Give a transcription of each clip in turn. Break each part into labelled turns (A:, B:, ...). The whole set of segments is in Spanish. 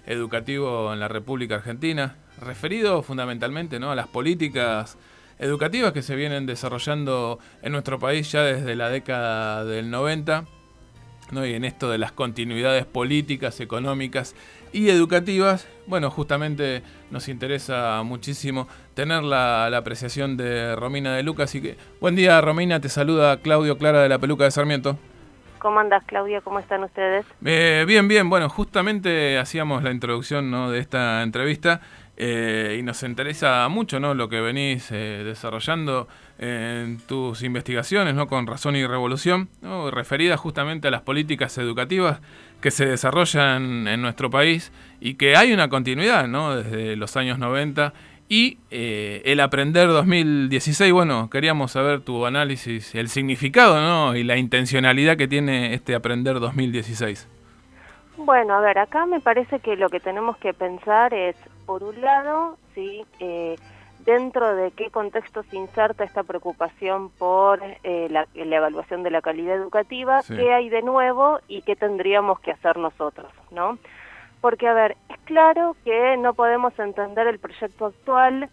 A: educativo en la República Argentina, referido fundamentalmente, ¿no?, a las políticas educativas que se vienen desarrollando en nuestro país ya desde la década del 90, ¿no? Y en esto de las continuidades políticas, económicas y educativas, bueno, justamente nos interesa muchísimo tener la apreciación de Romina De Luca. Así que, buen día, Romina, te saluda Claudio Clara de la Peluca de Sarmiento.
B: ¿Cómo andás, Claudia? ¿Cómo están ustedes?
A: Bien, bien. Bueno, justamente hacíamos la introducción, ¿no?, de esta entrevista y nos interesa mucho, ¿no?, lo que venís desarrollando en tus investigaciones, ¿no?, con Razón y Revolución, ¿no?, referidas justamente a las políticas educativas que se desarrollan en nuestro país y que hay una continuidad, ¿no?, desde los años 90. Y el Aprender 2016, bueno, queríamos saber tu análisis, el significado, ¿no?, y la intencionalidad que tiene este Aprender 2016.
B: Bueno, a ver, acá me parece que lo que tenemos que pensar es, por un lado, ¿sí?, dentro de qué contexto se inserta esta preocupación por la evaluación de la calidad educativa, sí, qué hay de nuevo y qué tendríamos que hacer nosotros, ¿no? Porque, a ver, es claro que no podemos entender el proyecto actual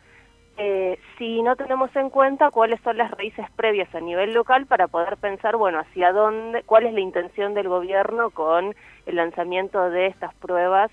B: si no tenemos en cuenta cuáles son las raíces previas a nivel local para poder pensar, bueno, hacia dónde, cuál es la intención del gobierno con el lanzamiento de estas pruebas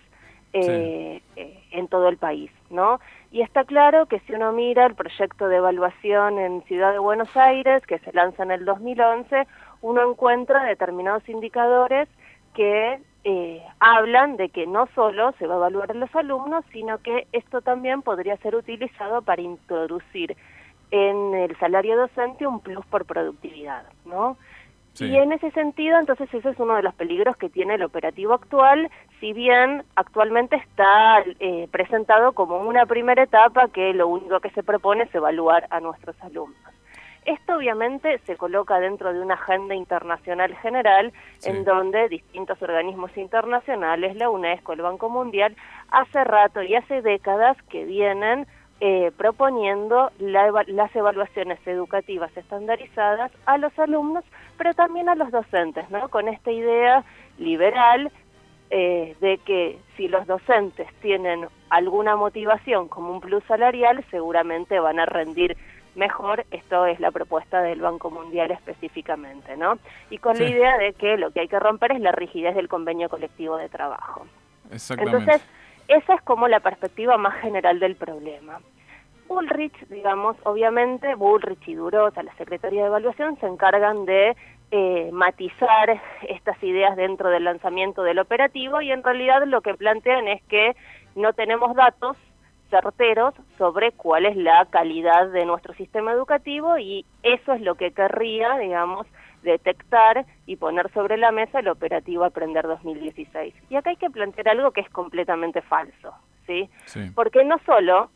B: en todo el país, ¿no? Y está claro que si uno mira el proyecto de evaluación en Ciudad de Buenos Aires, que se lanza en el 2011, uno encuentra determinados indicadores que hablan de que no solo se va a evaluar a los alumnos, sino que esto también podría ser utilizado para introducir en el salario docente un plus por productividad, ¿no? Sí. Y en ese sentido, entonces, ese es uno de los peligros que tiene el operativo actual, si bien actualmente está presentado como una primera etapa que lo único que se propone es evaluar a nuestros alumnos. Esto obviamente se coloca dentro de una agenda internacional general, sí, en donde distintos organismos internacionales, la UNESCO, el Banco Mundial, hace rato y hace décadas que vienen proponiendo las evaluaciones educativas estandarizadas a los alumnos, pero también a los docentes, ¿no? Con esta idea liberal de que si los docentes tienen alguna motivación como un plus salarial, seguramente van a rendir mejor. Esto es la propuesta del Banco Mundial específicamente, ¿no? Y con, sí, la idea de que lo que hay que romper es la rigidez del convenio colectivo de trabajo.
A: Exactamente.
B: Entonces, esa es como la perspectiva más general del problema. Bullrich, digamos, obviamente, Bullrich y Durosa, la Secretaría de Evaluación, se encargan de matizar estas ideas dentro del lanzamiento del operativo, y en realidad lo que plantean es que no tenemos datos certeros sobre cuál es la calidad de nuestro sistema educativo, y eso es lo que querría, digamos, detectar y poner sobre la mesa el operativo Aprender 2016. Y acá hay que plantear algo que es completamente falso, ¿sí? Sí. Porque no solo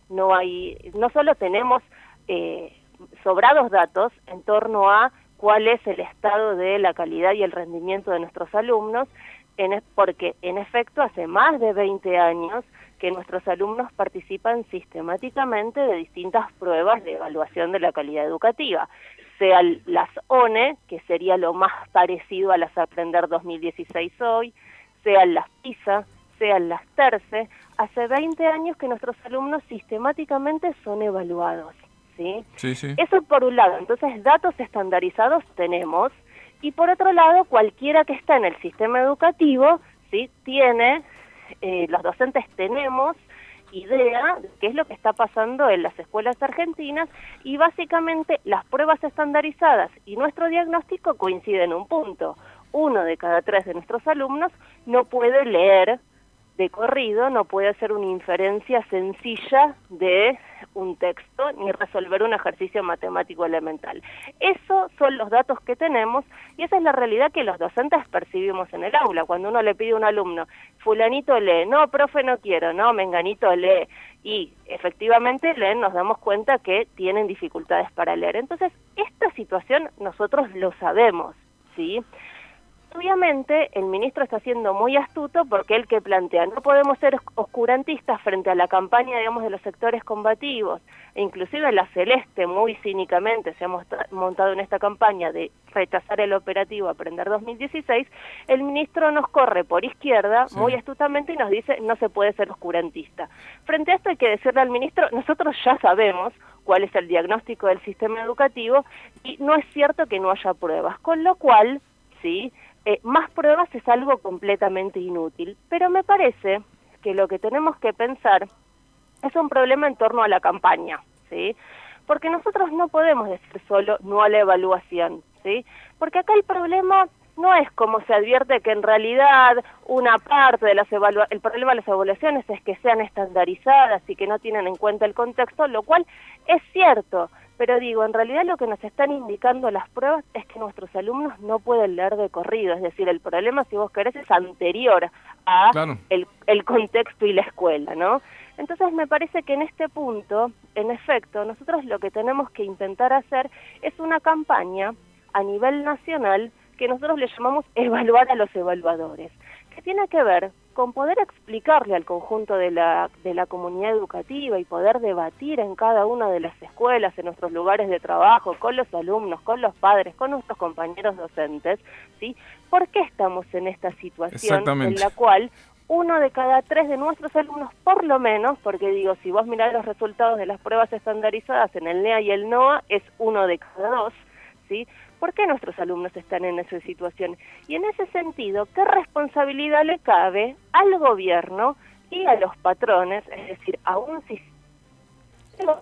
B: tenemos sobrados datos en torno a cuál es el estado de la calidad y el rendimiento de nuestros alumnos, porque en efecto hace más de 20 años que nuestros alumnos participan sistemáticamente de distintas pruebas de evaluación de la calidad educativa, sean las ONE, que sería lo más parecido a las Aprender 2016 hoy, sean las PISA, sean las TERCE. Hace 20 años que nuestros alumnos sistemáticamente son evaluados, ¿sí?
A: Sí, sí.
B: Eso por un lado. Entonces, datos estandarizados tenemos, y por otro lado, cualquiera que está en el sistema educativo, ¿sí?, tiene... los docentes tenemos idea de qué es lo que está pasando en las escuelas argentinas, y básicamente las pruebas estandarizadas y nuestro diagnóstico coinciden en un punto. 1 de cada 3 de nuestros alumnos no puede leer de corrido, no puede hacer una inferencia sencilla de un texto ni resolver un ejercicio matemático elemental. Esos son los datos que tenemos, y esa es la realidad que los docentes percibimos en el aula. Cuando uno le pide a un alumno, fulanito lee, no, profe, no quiero, no, menganito lee, y efectivamente leen, nos damos cuenta que tienen dificultades para leer. Entonces, esta situación nosotros lo sabemos, ¿sí? Obviamente el ministro está siendo muy astuto porque él que plantea, no podemos ser oscurantistas frente a la campaña, digamos, de los sectores combativos, e inclusive la Celeste muy cínicamente se ha montado en esta campaña de rechazar el operativo Aprender 2016, el ministro nos corre por izquierda muy astutamente y nos dice no se puede ser oscurantista. Frente a esto hay que decirle al ministro, nosotros ya sabemos cuál es el diagnóstico del sistema educativo y no es cierto que no haya pruebas, con lo cual, sí, más pruebas es algo completamente inútil, pero me parece que lo que tenemos que pensar es un problema en torno a la campaña, ¿sí? Porque nosotros no podemos decir solo no a la evaluación, ¿sí? Porque acá el problema no es como se advierte que en realidad una parte de el problema de las evaluaciones es que sean estandarizadas y que no tienen en cuenta el contexto, lo cual es cierto. Pero digo, en realidad lo que nos están indicando las pruebas es que nuestros alumnos no pueden leer de corrido, es decir, el problema, si vos querés, es anterior a el contexto y la escuela, ¿no? Entonces me parece que en este punto, en efecto, nosotros lo que tenemos que intentar hacer es una campaña a nivel nacional que nosotros le llamamos evaluar a los evaluadores, que tiene que ver con poder explicarle al conjunto de la comunidad educativa y poder debatir en cada una de las escuelas, en nuestros lugares de trabajo, con los alumnos, con los padres, con nuestros compañeros docentes, ¿sí? ¿Por qué estamos en esta situación en la cual 1 de cada 3 de nuestros alumnos, por lo menos, porque digo, si vos mirás los resultados de las pruebas estandarizadas en el NEA y el NOA, es 1 de cada 2, ¿sí? ¿Por qué nuestros alumnos están en esa situación? Y en ese sentido, ¿qué responsabilidad le cabe al gobierno y a los patrones, es decir, a un sistema?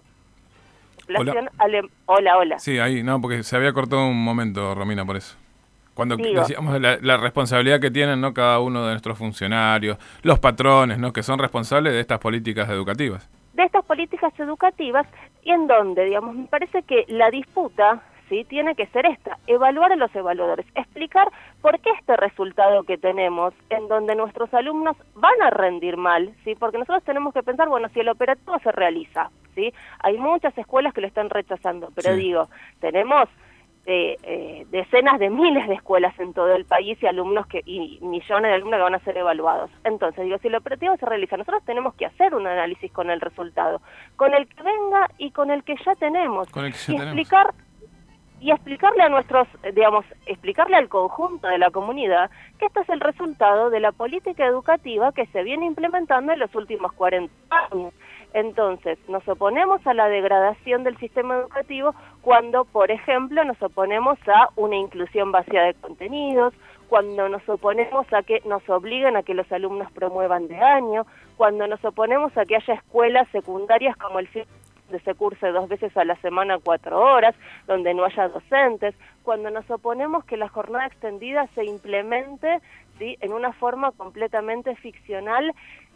B: Hola.
A: Sí, ahí, no, porque se había cortado un momento, Romina, por eso. Cuando decíamos la responsabilidad que tienen, ¿no?, cada uno de nuestros funcionarios, los patrones, ¿no?, que son responsables de estas políticas educativas.
B: De estas políticas educativas, y en donde, digamos, me parece que la disputa, ¿sí?, tiene que ser esta, evaluar a los evaluadores, explicar por qué este resultado que tenemos, en donde nuestros alumnos van a rendir mal, ¿sí?, porque nosotros tenemos que pensar, bueno, si el operativo se realiza, ¿sí?, hay muchas escuelas que lo están rechazando, pero digo, tenemos decenas de miles de escuelas en todo el país y millones de alumnos que van a ser evaluados. Entonces, digo, si el operativo se realiza, nosotros tenemos que hacer un análisis con el resultado, con el que venga y con el que ya tenemos, y explicarle a nuestros, digamos, explicarle al conjunto de la comunidad que este es el resultado de la política educativa que se viene implementando en los últimos 40 años. Entonces, nos oponemos a la degradación del sistema educativo cuando, por ejemplo, nos oponemos a una inclusión vacía de contenidos, cuando nos oponemos a que nos obliguen a que los alumnos promuevan de año, cuando nos oponemos a que haya escuelas secundarias como el de se curse 2 veces a la semana 4 horas, donde no haya docentes, cuando nos oponemos que la jornada extendida se implemente, ¿sí?, en una forma completamente ficcional,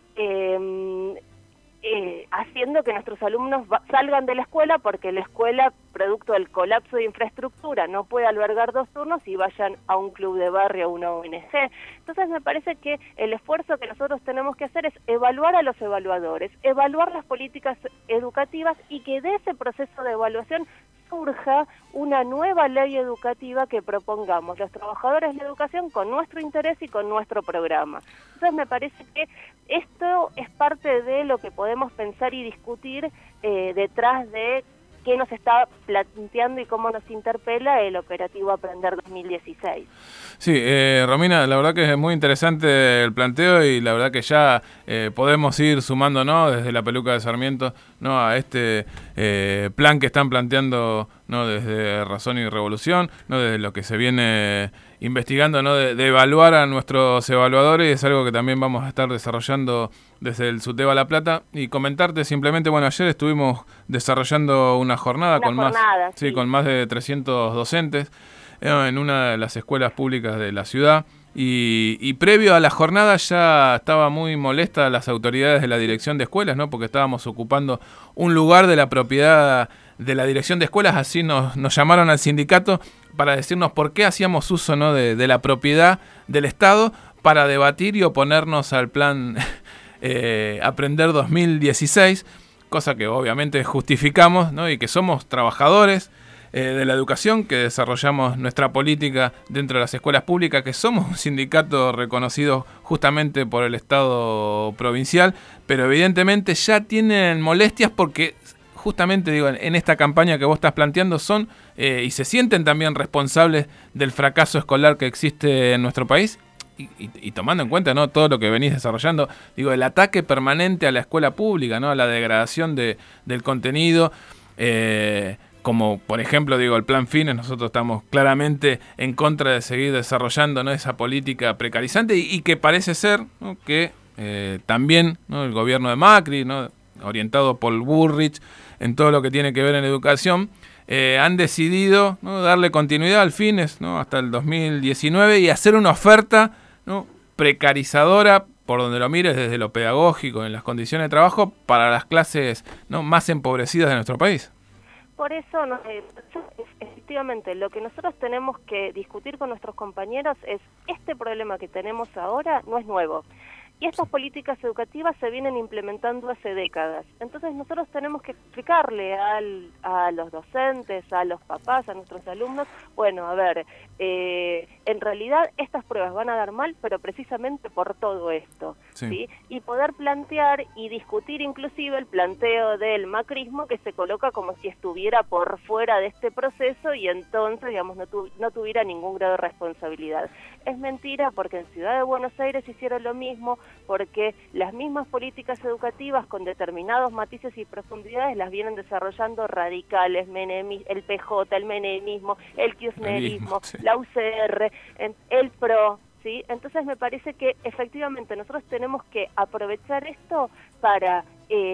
B: haciendo que nuestros alumnos salgan de la escuela porque la escuela, producto del colapso de infraestructura, no puede albergar 2 turnos y vayan a un club de barrio o una ONG. Entonces me parece que el esfuerzo que nosotros tenemos que hacer es evaluar a los evaluadores, evaluar las políticas educativas y que de ese proceso de evaluación surja una nueva ley educativa que propongamos los trabajadores de la educación con nuestro interés y con nuestro programa. Entonces me parece que esto es parte de lo que podemos pensar y discutir detrás de qué nos está planteando y cómo nos interpela el operativo Aprender 2016.
A: Sí, Romina, la verdad que es muy interesante el planteo y la verdad que ya podemos ir sumando, ¿no?, desde la peluca de Sarmiento, ¿no?, a este plan que están planteando, ¿no?, desde Razón y Revolución, ¿no?, desde lo que se viene investigando, ¿no?, de evaluar a nuestros evaluadores, y es algo que también vamos a estar desarrollando desde el SUTEBA La Plata. Y comentarte simplemente, bueno, ayer estuvimos desarrollando una jornada con más de 300 docentes en una de las escuelas públicas de la ciudad. Y previo a la jornada ya estaba muy molesta las autoridades de la dirección de escuelas, ¿no?, porque estábamos ocupando un lugar de la propiedad de la dirección de escuelas. Así nos llamaron al sindicato para decirnos por qué hacíamos uso, ¿no?, de la propiedad del Estado para debatir y oponernos al plan Aprender 2016, cosa que obviamente justificamos, ¿no?, y que somos trabajadores de la educación, que desarrollamos nuestra política dentro de las escuelas públicas, que somos un sindicato reconocido justamente por el Estado provincial, pero evidentemente ya tienen molestias porque justamente digo, en esta campaña que vos estás planteando son y se sienten también responsables del fracaso escolar que existe en nuestro país. Y tomando en cuenta, ¿no?, todo lo que venís desarrollando, digo, el ataque permanente a la escuela pública, ¿no?, a la degradación del contenido, como por ejemplo, digo, el plan Fines, nosotros estamos claramente en contra de seguir desarrollando, ¿no?, esa política precarizante y que parece ser, ¿no?, que también, ¿no?, el gobierno de Macri, ¿no?, orientado por Bullrich en todo lo que tiene que ver en educación, han decidido, ¿no?, darle continuidad al Fines, ¿no?, hasta el 2019 y hacer una oferta, ¿no?, precarizadora, por donde lo mires, desde lo pedagógico, en las condiciones de trabajo, para las clases, ¿no?, más empobrecidas de nuestro país.
B: Por eso, efectivamente, lo que nosotros tenemos que discutir con nuestros compañeros es, este problema que tenemos ahora no es nuevo. Y estas políticas educativas se vienen implementando hace décadas. Entonces nosotros tenemos que explicarle a los docentes, a los papás, a nuestros alumnos, bueno, a ver, en realidad estas pruebas van a dar mal, pero precisamente por todo esto, ¿sí? Y poder plantear y discutir inclusive el planteo del macrismo que se coloca como si estuviera por fuera de este proceso y entonces, digamos, no tuviera ningún grado de responsabilidad. Es mentira porque en Ciudad de Buenos Aires hicieron lo mismo, porque las mismas políticas educativas con determinados matices y profundidades las vienen desarrollando radicales, el PJ, el menemismo, el kirchnerismo, la UCR, el PRO, ¿sí? Entonces me parece que efectivamente nosotros tenemos que aprovechar esto para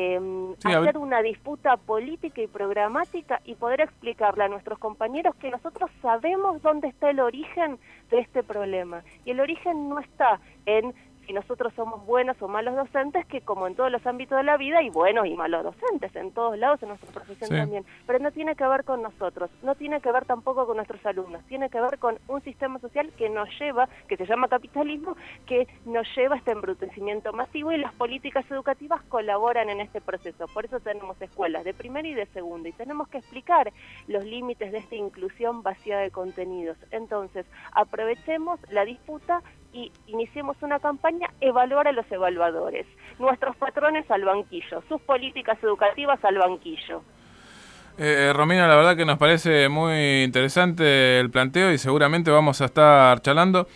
B: hacer una disputa política y programática y poder explicarle a nuestros compañeros que nosotros sabemos dónde está el origen de este problema. Y el origen no está en si nosotros somos buenos o malos docentes, que como en todos los ámbitos de la vida hay buenos y malos docentes, en todos lados, en nuestra profesión también, pero no tiene que ver con nosotros, no tiene que ver tampoco con nuestros alumnos, tiene que ver con un sistema social que nos lleva, que se llama capitalismo, que nos lleva a este embrutecimiento masivo y las políticas educativas colaboran en este proceso. Por eso tenemos escuelas de primero y de segundo y tenemos que explicar los límites de esta inclusión vacía de contenidos. Entonces, aprovechemos la disputa y iniciemos una campaña, evaluar a los evaluadores, nuestros patrones al banquillo, sus políticas educativas al banquillo.
A: Romina, la verdad que nos parece muy interesante el planteo y seguramente vamos a estar charlando.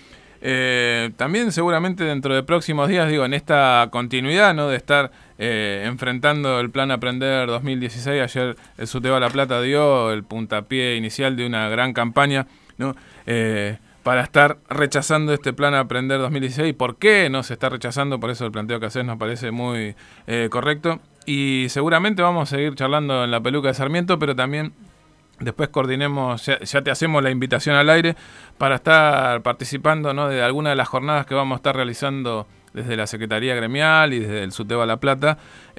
A: También seguramente dentro de próximos días, digo, en esta continuidad, ¿no?, de estar enfrentando el Plan Aprender 2016. Ayer el SUTEBA La Plata dio el puntapié inicial de una gran campaña, ¿no?, para estar rechazando este Plan Aprender 2016. ¿Por qué no se está rechazando? Por eso el planteo que haces nos parece muy correcto. Y seguramente vamos a seguir charlando en la peluca de Sarmiento, pero también después coordinemos, ya te hacemos la invitación al aire para estar participando, ¿no?, de alguna de las jornadas que vamos a estar realizando desde la Secretaría Gremial y desde el SUTEBA La Plata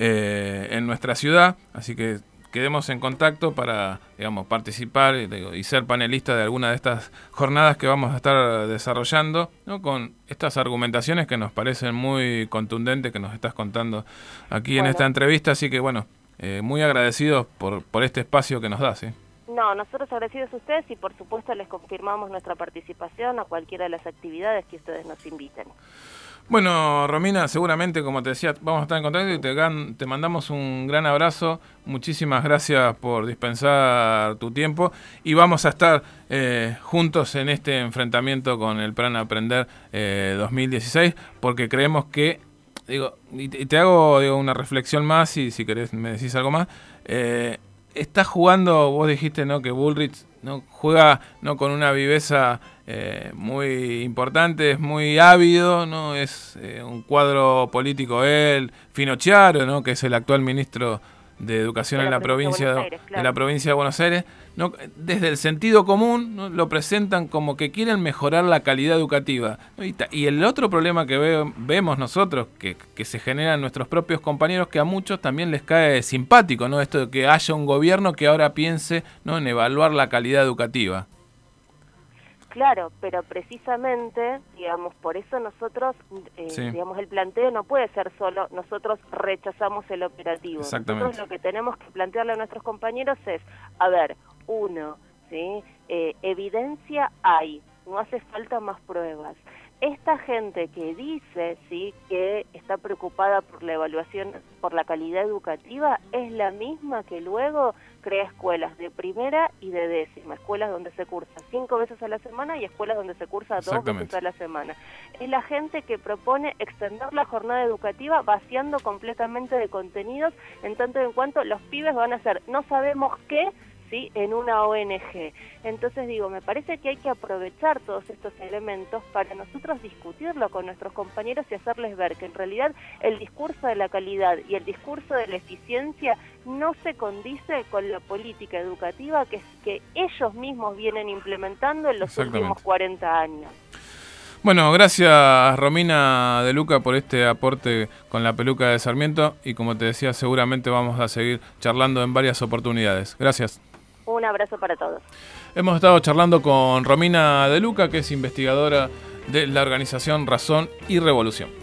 A: en nuestra ciudad. Así que quedemos en contacto para, digamos, participar y ser panelistas de alguna de estas jornadas que vamos a estar desarrollando, ¿no?, con estas argumentaciones que nos parecen muy contundentes que nos estás contando aquí en esta entrevista. Así que, bueno, muy agradecidos por este espacio que nos das, ¿sí?
B: No, nosotros agradecidos a ustedes y por supuesto les confirmamos nuestra participación a cualquiera de las actividades que ustedes nos inviten.
A: Bueno, Romina, seguramente, como te decía, vamos a estar en contacto y te mandamos un gran abrazo. Muchísimas gracias por dispensar tu tiempo y vamos a estar juntos en este enfrentamiento con el Plan Aprender 2016, porque creemos que, digo, y te hago, digo, una reflexión más y si querés me decís algo más. Estás jugando, vos dijiste, ¿no?, que Bullrich, ¿no?, juega, ¿no?, con una viveza muy importante, es muy ávido, ¿no?, es un cuadro político él, Finocchiaro, ¿no?, que es el actual ministro de Educación en la provincia de la provincia de Buenos Aires, ¿no?, desde el sentido común, ¿no?, lo presentan como que quieren mejorar la calidad educativa, ¿no? Y el otro problema que vemos nosotros, que se genera en nuestros propios compañeros, que a muchos también les cae simpático, ¿no?, esto de que haya un gobierno que ahora piense, ¿no?, en evaluar la calidad educativa.
B: Claro, pero precisamente, digamos, por eso nosotros, digamos, el planteo no puede ser solo, nosotros rechazamos el operativo. Nosotros lo que tenemos que plantearle a nuestros compañeros es, a ver, uno, ¿sí? Evidencia hay, no hace falta más pruebas. Esta gente que dice, sí, que está preocupada por la evaluación, por la calidad educativa, es la misma que luego crea escuelas de primera y de décima, escuelas donde se cursa 5 veces a la semana y escuelas donde se cursa 2 veces a la semana. Es la gente que propone extender la jornada educativa vaciando completamente de contenidos, en tanto en cuanto los pibes van a hacer no sabemos qué, ¿sí? En una ONG. Entonces digo, me parece que hay que aprovechar todos estos elementos para nosotros discutirlo con nuestros compañeros y hacerles ver que en realidad el discurso de la calidad y el discurso de la eficiencia no se condice con la política educativa que ellos mismos vienen implementando en los últimos 40 años.
A: Bueno, gracias Romina De Luca por este aporte con la peluca de Sarmiento y como te decía, seguramente vamos a seguir charlando en varias oportunidades. Gracias.
B: Un abrazo para todos.
A: Hemos estado charlando con Romina De Luca, que es investigadora de la organización Razón y Revolución.